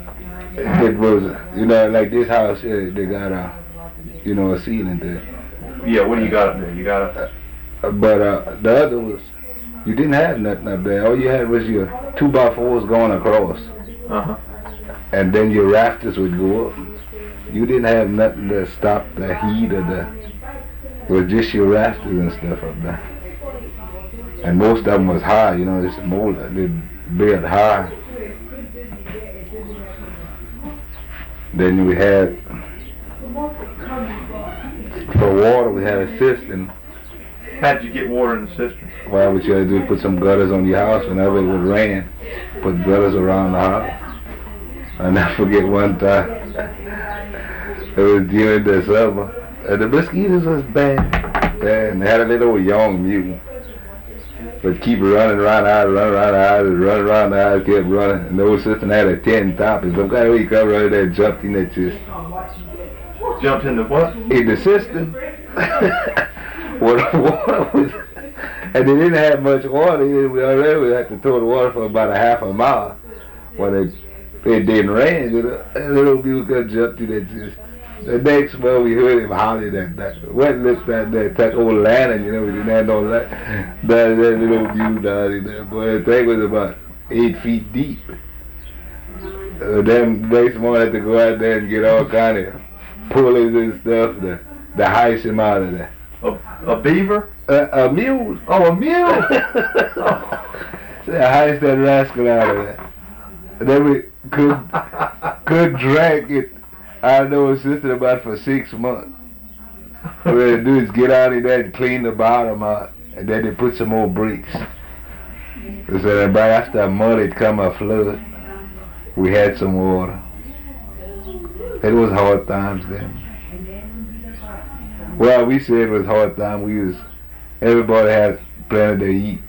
It was, like this house here, they got a ceiling there. Yeah, what do you got up there? You got a... But the other was, you didn't have nothing up there. All you had was your 2x4s going across. Uh-huh. And then your rafters would go up. You didn't have nothing to stop the heat or it was just your rafters and stuff up there. And most of them was high, this mold, they built high. Then we had, for water, we had a cistern. How did you get water in the cistern? Well, what you had to do is put some gutters on your house whenever it would rain. Put gutters around the house. I'll never forget one time, it was during the summer, and the mosquitoes was bad. And they had a little young mule. But keep running around the house, running around the house, kept running. And the old sister had a tin top, and some kind of way he come running there, jumped in that cistern. Jumped in the what? In the cistern. Where the water was, and they didn't have much water. We had to throw the water for about a half a mile. When it didn't rain, a little mule jumped in that cistern. The next moment we heard him hollering that went looked at that old lantern, we didn't have no lantern. That little mule down in there, boy, the thing was about 8 feet deep. Then next morning I had to go out there and get all kind of pulleys and stuff to heist him out of there. A beaver? A mule. Oh, a mule! So I heist that rascal out of there. And then we could drag it. I know his sister about for 6 months. What they do is get out of there and clean the bottom out, and then they put some more bricks. So that right after a month it come a flood, we had some water. It was hard times then. Well, we said it was hard time. Everybody had plenty to eat.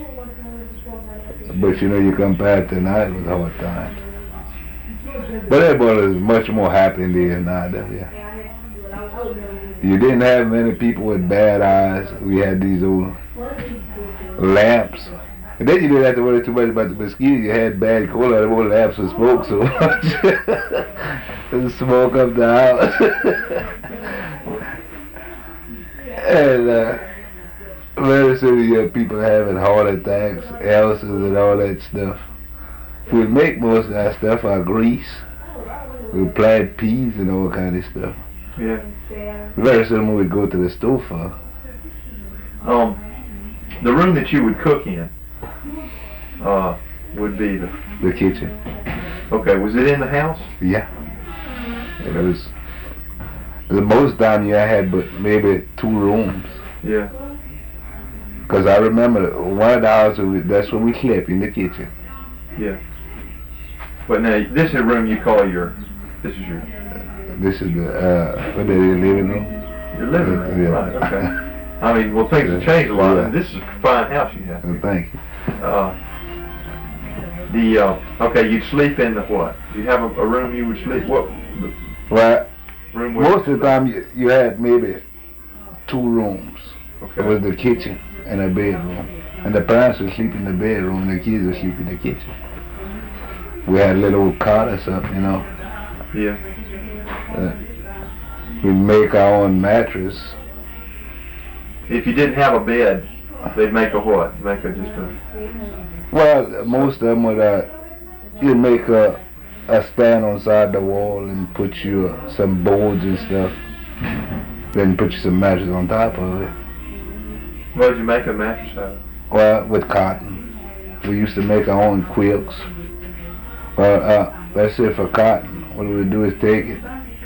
But you compare it to now, it was hard times. But everybody was much more happy than they is now, though, yeah. You didn't have many people with bad eyes. We had these old lamps. And then you didn't have to worry too much about the mosquitoes. You had bad cold, the old lamps would smoke so much. It smoke up the house. And very soon you have people having heart attacks, ulcers and all that stuff. We make most of that stuff out of grease. We plant peas and all kind of stuff. Yeah. Very soon we go to the stove for. The room that you would cook in would be the kitchen. Okay, was it in the house? Yeah. It was. The most time you had but maybe 2 rooms. Yeah. Because I remember one of the houses, that's where we slept, in the kitchen. Yeah. But now, this is a room you call this is your... This is the, what is it, living room? Your living room, yeah. right, okay. I mean, well, things have changed a lot, and this is a fine house you have. Thank you. Okay, you'd sleep in the what? Do you have a room you would sleep? What? Well, room most of the time you had maybe 2 rooms. Okay. It was the kitchen and a bedroom. And the parents would sleep in the bedroom and the kids would sleep in the kitchen. We had little cotters up, Yeah. We'd make our own mattress. If you didn't have a bed, they'd make a what? Make a just a... Well, most of them would, you'd make a stand on the side of the wall and put you some boards and stuff. Then put you some mattress on top of it. What did you make a mattress out of? Well, with cotton. We used to make our own quilts. Well, let's say for cotton, what we would do is take it.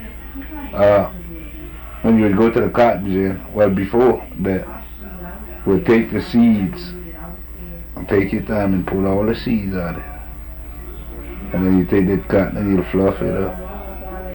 When you would go to the cotton gin, well, before that, we'd take the seeds, take your time and pull all the seeds out of it. And then you take that cotton and you fluff it up.